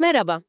Merhaba.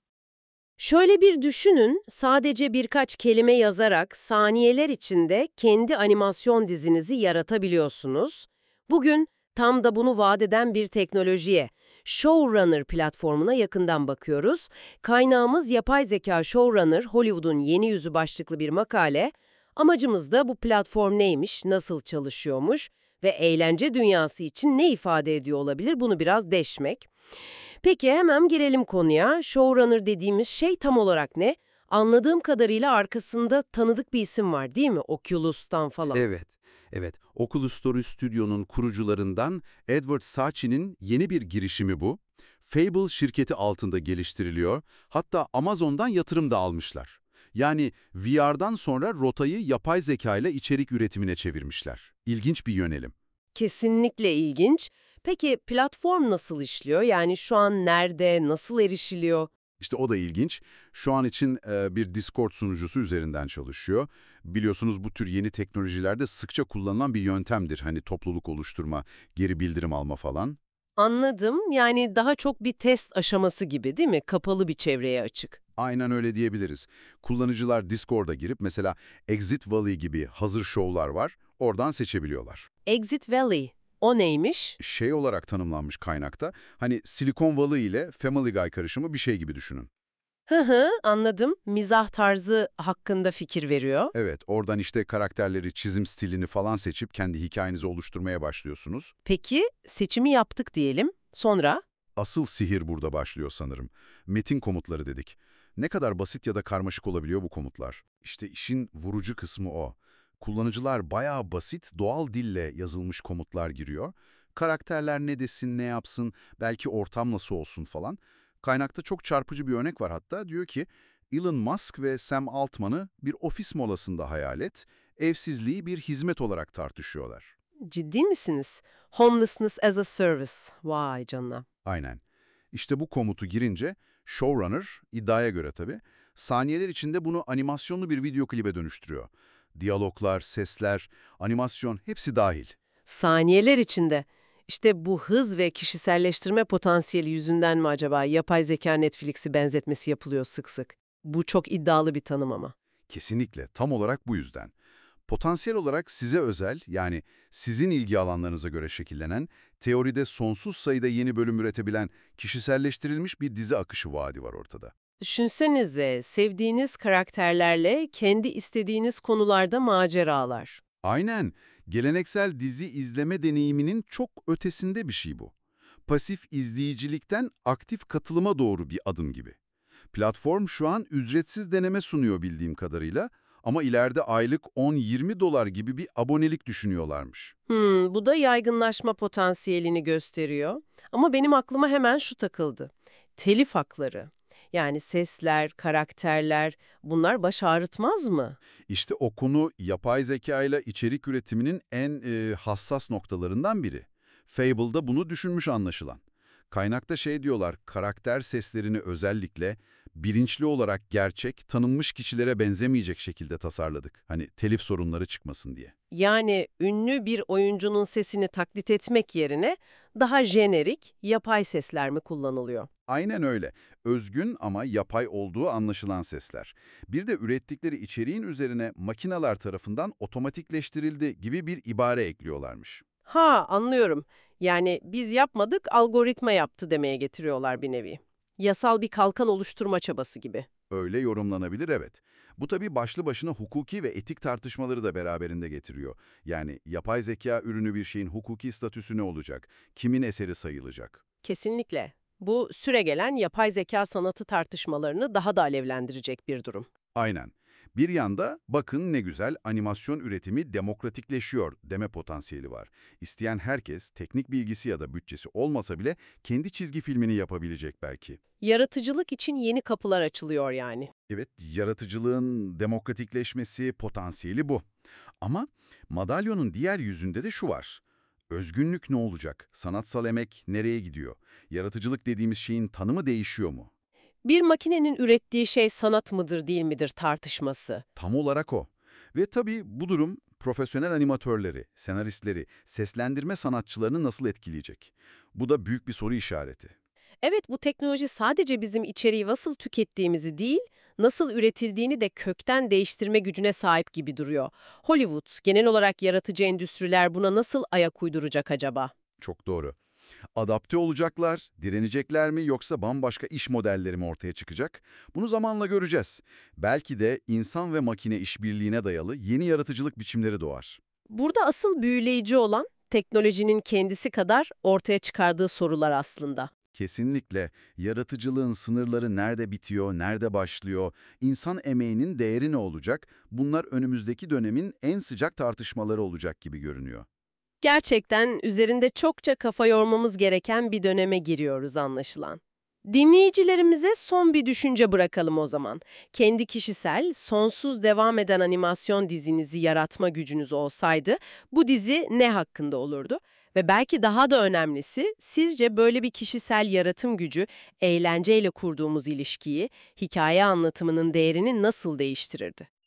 Şöyle bir düşünün, sadece birkaç kelime yazarak saniyeler içinde kendi animasyon dizinizi yaratabiliyorsunuz. Bugün tam da bunu vaat eden bir teknolojiye, Showrunner platformuna yakından bakıyoruz. Kaynağımız yapay zeka Showrunner, Hollywood'un yeni yüzü başlıklı bir makale. Amacımız da bu platform neymiş, nasıl çalışıyormuş ve eğlence dünyası için ne ifade ediyor olabilir bunu biraz deşmek. Peki hemen girelim konuya. Showrunner dediğimiz şey tam olarak ne? Anladığım kadarıyla arkasında tanıdık bir isim var değil mi? Oculus'tan falan. Evet, evet. Oculus Story Studio'nun kurucularından Edward Sachi'nin yeni bir girişimi bu. Fable şirketi altında geliştiriliyor. Hatta Amazon'dan yatırım da almışlar. Yani VR'dan sonra rotayı yapay zeka ile içerik üretimine çevirmişler. İlginç bir yönelim. Kesinlikle ilginç. Peki platform nasıl işliyor? Yani şu an nerede, nasıl erişiliyor? İşte o da ilginç. Şu an için bir Discord sunucusu üzerinden çalışıyor. Biliyorsunuz bu tür yeni teknolojilerde sıkça kullanılan bir yöntemdir. Hani topluluk oluşturma, geri bildirim alma falan. Anladım. Yani daha çok bir test aşaması gibi değil mi? Kapalı bir çevreye açık. Aynen öyle diyebiliriz. Kullanıcılar Discord'a girip mesela Exit Valley gibi hazır şovlar var, oradan seçebiliyorlar. Exit Valley. O neymiş? Şey olarak tanımlanmış kaynakta, hani Silicon Valley ile Family Guy karışımı bir şey gibi düşünün. Hı hı, anladım. Mizah tarzı hakkında fikir veriyor. Evet, oradan işte karakterleri, çizim stilini falan seçip kendi hikayenizi oluşturmaya başlıyorsunuz. Peki seçimi yaptık diyelim. Sonra? Asıl sihir burada başlıyor sanırım. Metin komutları dedik. Ne kadar basit ya da karmaşık olabiliyor bu komutlar? İşte işin vurucu kısmı o. Kullanıcılar bayağı basit, doğal dille yazılmış komutlar giriyor. Karakterler ne desin, ne yapsın, belki ortam nasıl olsun falan. Kaynakta çok çarpıcı bir örnek var hatta. Diyor ki, Elon Musk ve Sam Altman'ı bir ofis molasında hayal et, evsizliği bir hizmet olarak tartışıyorlar. Ciddi misiniz? Homelessness as a service. Vay canına. Aynen. İşte bu komutu girince showrunner, iddiaya göre tabii, saniyeler içinde bunu animasyonlu bir video klibe dönüştürüyor. Diyaloglar, sesler, animasyon hepsi dahil. Saniyeler içinde. İşte bu hız ve kişiselleştirme potansiyeli yüzünden mi acaba yapay zeka Netflix'i benzetmesi yapılıyor sık sık? Bu çok iddialı bir tanım ama. Kesinlikle tam olarak bu yüzden. Potansiyel olarak size özel, yani sizin ilgi alanlarınıza göre şekillenen, teoride sonsuz sayıda yeni bölüm üretebilen, kişiselleştirilmiş bir dizi akışı vaadi var ortada. Düşünsenize, sevdiğiniz karakterlerle kendi istediğiniz konularda maceralar. Aynen, geleneksel dizi izleme deneyiminin çok ötesinde bir şey bu. Pasif izleyicilikten aktif katılıma doğru bir adım gibi. Platform şu an ücretsiz deneme sunuyor bildiğim kadarıyla ama ileride aylık 10-20 dolar gibi bir abonelik düşünüyorlarmış. Bu da yaygınlaşma potansiyelini gösteriyor. Ama benim aklıma hemen şu takıldı. Telif hakları. Yani sesler, karakterler, bunlar baş ağrıtmaz mı? İşte o konu yapay zeka ile içerik üretiminin en hassas noktalarından biri. Fable'da bunu düşünmüş anlaşılan. Kaynakta şey diyorlar, karakter seslerini özellikle bilinçli olarak gerçek, tanınmış kişilere benzemeyecek şekilde tasarladık. Hani telif sorunları çıkmasın diye. Yani ünlü bir oyuncunun sesini taklit etmek yerine daha jenerik, yapay sesler mi kullanılıyor? Aynen öyle. Özgün ama yapay olduğu anlaşılan sesler. Bir de ürettikleri içeriğin üzerine makineler tarafından otomatikleştirildi gibi bir ibare ekliyorlarmış. Ha, anlıyorum. Yani biz yapmadık, algoritma yaptı demeye getiriyorlar bir nevi. Yasal bir kalkan oluşturma çabası gibi. Öyle yorumlanabilir, evet. Bu tabii başlı başına hukuki ve etik tartışmaları da beraberinde getiriyor. Yani yapay zeka ürünü bir şeyin hukuki statüsü ne olacak? Kimin eseri sayılacak? Kesinlikle. Bu süregelen yapay zeka sanatı tartışmalarını daha da alevlendirecek bir durum. Aynen. Bir yanda bakın ne güzel animasyon üretimi demokratikleşiyor deme potansiyeli var. İsteyen herkes teknik bilgisi ya da bütçesi olmasa bile kendi çizgi filmini yapabilecek belki. Yaratıcılık için yeni kapılar açılıyor yani. Evet, yaratıcılığın demokratikleşmesi potansiyeli bu. Ama madalyonun diğer yüzünde de şu var. Özgünlük ne olacak? Sanatsal emek nereye gidiyor? Yaratıcılık dediğimiz şeyin tanımı değişiyor mu? Bir makinenin ürettiği şey sanat mıdır değil midir tartışması. Tam olarak o. Ve tabii bu durum profesyonel animatörleri, senaristleri, seslendirme sanatçılarını nasıl etkileyecek? Bu da büyük bir soru işareti. Evet, bu teknoloji sadece bizim içeriği nasıl tükettiğimizi değil, nasıl üretildiğini de kökten değiştirme gücüne sahip gibi duruyor. Hollywood, genel olarak yaratıcı endüstriler buna nasıl ayak uyduracak acaba? Çok doğru. Adapte olacaklar, direnecekler mi yoksa bambaşka iş modelleri mi ortaya çıkacak? Bunu zamanla göreceğiz. Belki de insan ve makine işbirliğine dayalı yeni yaratıcılık biçimleri doğar. Burada asıl büyüleyici olan teknolojinin kendisi kadar ortaya çıkardığı sorular aslında. Kesinlikle yaratıcılığın sınırları nerede bitiyor, nerede başlıyor, insan emeğinin değeri ne olacak? Bunlar önümüzdeki dönemin en sıcak tartışmaları olacak gibi görünüyor. Gerçekten üzerinde çokça kafa yormamız gereken bir döneme giriyoruz anlaşılan. Dinleyicilerimize son bir düşünce bırakalım o zaman. Kendi kişisel, sonsuz devam eden animasyon dizinizi yaratma gücünüz olsaydı, bu dizi ne hakkında olurdu? Ve belki daha da önemlisi, sizce böyle bir kişisel yaratım gücü, eğlenceyle kurduğumuz ilişkiyi, hikaye anlatımının değerini nasıl değiştirirdi?